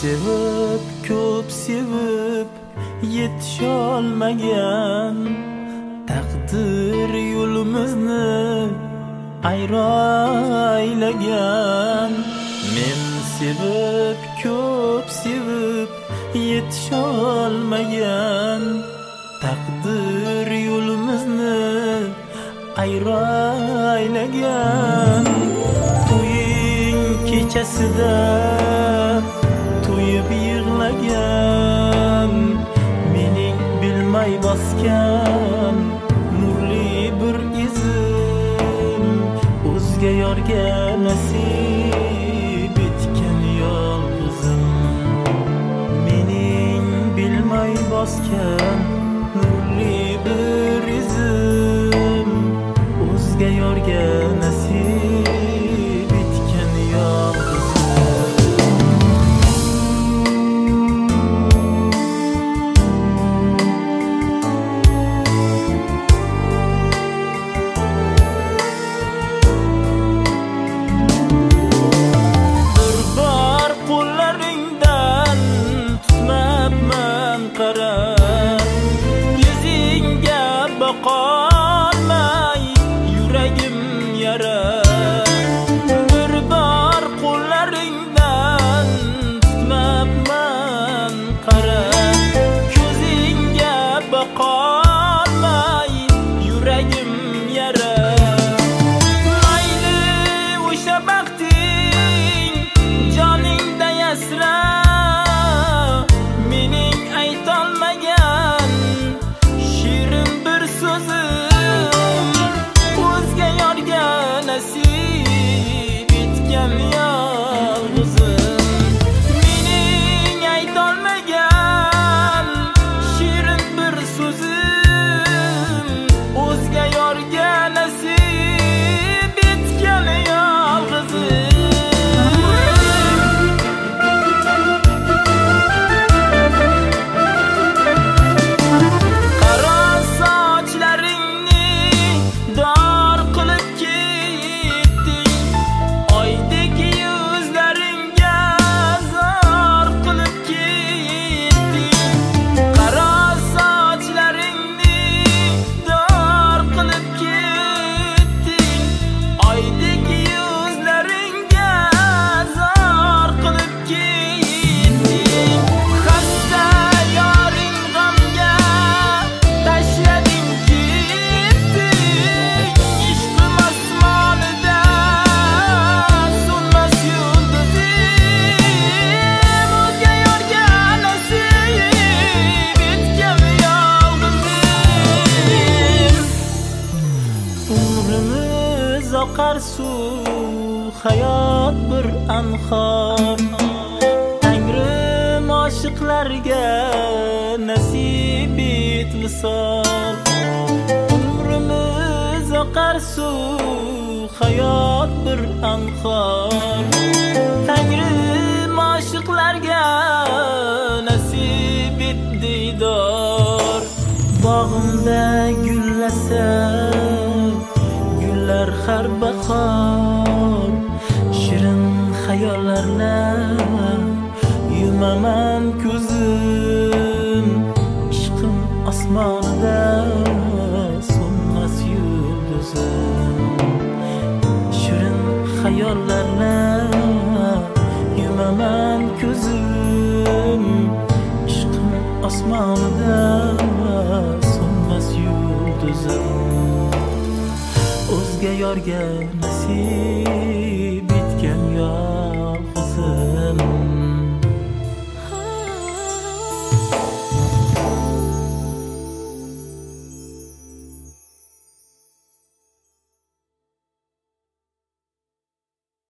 sevib, ko'p sevib yetisholmagan taqdir yo'limizni aylagan. Men sevib, ko'p sevib yetisholmagan taqdir yo'limizni aylagan. To'ying kechasida to'yib yig'lagan, mening bilmay bosgan nurli bir izim, o'zga yorga nasib etgan yolg'izim. Mening bilmay bosgan nurli bir izim, o'zga yorga nasib etgan yolg'izim. Yuzingga boqolmay yuragim yara. Bir bor qo'llaringdan tutmabman qara. Ko'zingga boqolmay yuragim yara. Mayli o'sha baxting joningda yasra, mening aytolmagan shirin bir so'zim, o'zga yorga nasib etgan yolg'izim. Mening aytolmagan shirin bir so'zim, o'zga yorga nasib etgan yolg'izim. Oqar suv, hayot bir anhor. Tangrim oshiqlarga nasib et visol. Umrimiz oqar suv, hayot bir anhor. Tangrim oshiqlarga nasib et diydor. Bog'imda gullasa har bahor, shirin xayollarni yumaman ko'zim. Ishqim osmonida so'nmas yulduzim, shirin xayollarni yumaman ko'zim. Ishqim osmonida so'nmas yulduzim, o'zga yorga nasib